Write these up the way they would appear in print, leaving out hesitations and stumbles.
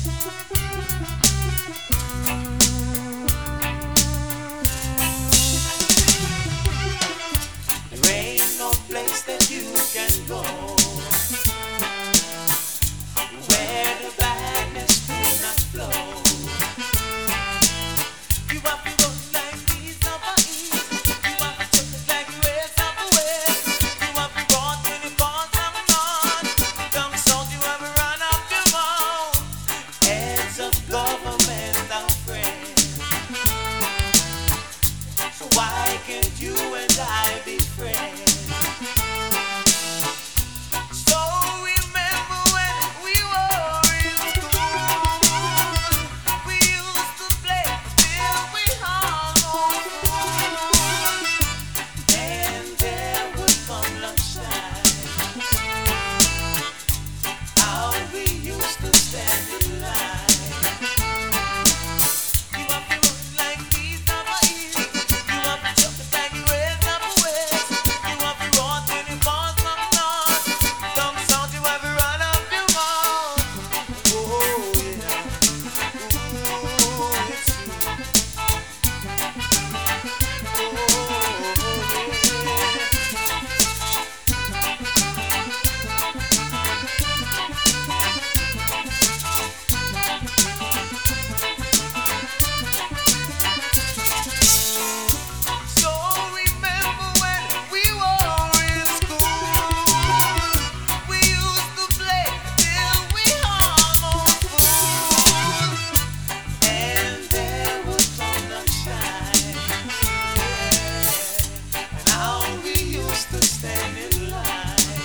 There ain't no place that you can go where the badness do not flow. You have to run like these upper east. You have to take it like west upper west. You have to run when you fall from north. Down south you have to run up your mouth. Heads of government are friends. So why can't you and I be friends? So remember when we were in school, we used to play till we almost full. And there would come lunchtime, how we used to stand in line. You have to run like these upper east. You have to jump it like you west upper west. You have to run when you fall from north. Down south you have to run up your mouth. Oh yeah, ooh it's true. So remember when we were in school, we used to play till we almost full. And there would come sunshine, and how we used to stand in line.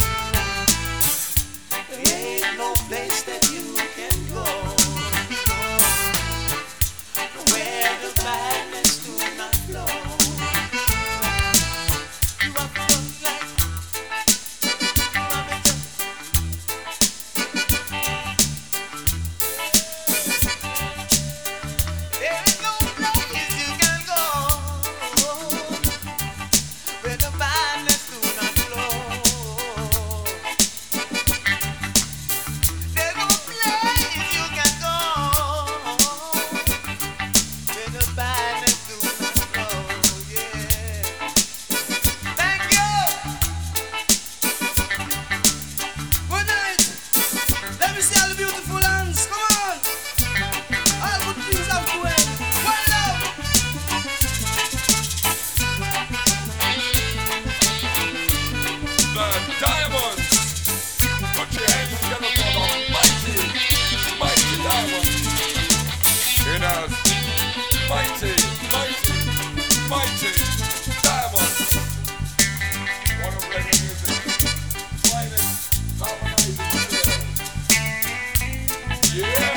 There ain't no place that you can go where the badness do not flow. You have to run like there ain't no place you can go where the badness do not flow. There's no place you can go where the badness do not flow. Yeah. Thank you. Good night. Let me see all the beautiful hands. Come on. All good things have to end. One love. The Diamonds. Put your hands together for the mighty, mighty Diamonds. It has mighty, mighty, mighty Diamonds. One of reggae music, finest, harmonizing world. Yeah.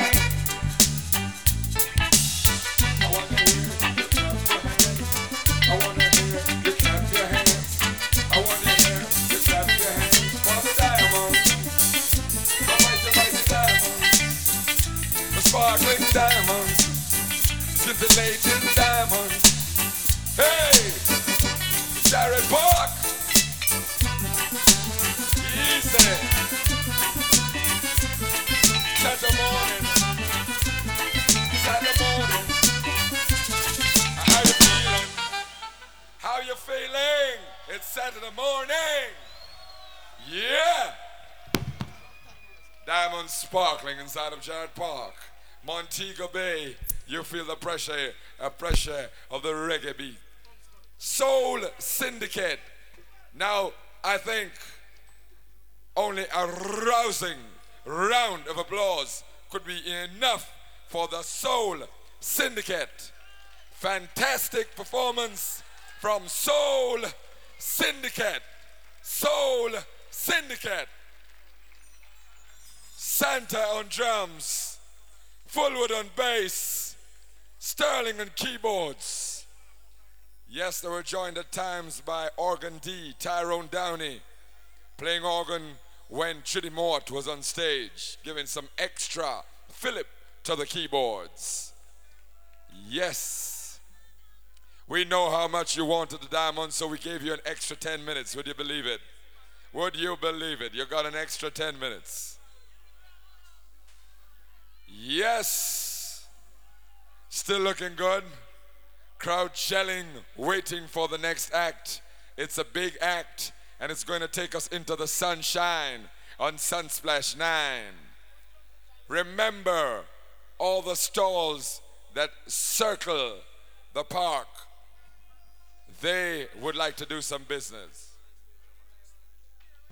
I wanna hear you clap your hands. I wanna hear you clap your hands. I wanna hear you clap your hands for the Diamonds. The mighty, mighty Diamonds. The sparkling diamonds. Scintillating diamonds. Hey! Jared Park! Easy! Saturday morning. Saturday morning. How you feeling? How you feeling? It's Saturday morning. Yeah. Diamonds sparkling inside of Jared Park. Montego Bay. You feel the pressure of the reggae beat. Soul Syndicate. Now, I think only a rousing round of applause could be enough for the Soul Syndicate. Fantastic performance from Soul Syndicate. Soul Syndicate. Santa on drums, Fullwood on bass, Sterling on keyboards. Yes, they were joined at times by Organ D, Tyrone Downey, playing organ when Chitty Mort was on stage, giving some extra fillip to the keyboards. Yes. We know how much you wanted the Diamonds, so we gave you an extra 10 minutes. Would you believe it? Would you believe it? You got an extra 10 minutes. Yes. Still looking good. Crowd shelling, waiting for the next act. It's a big act, and it's going to take us into the sunshine on Sunsplash 9. Remember all the stalls that circle the park. They would like to do some business.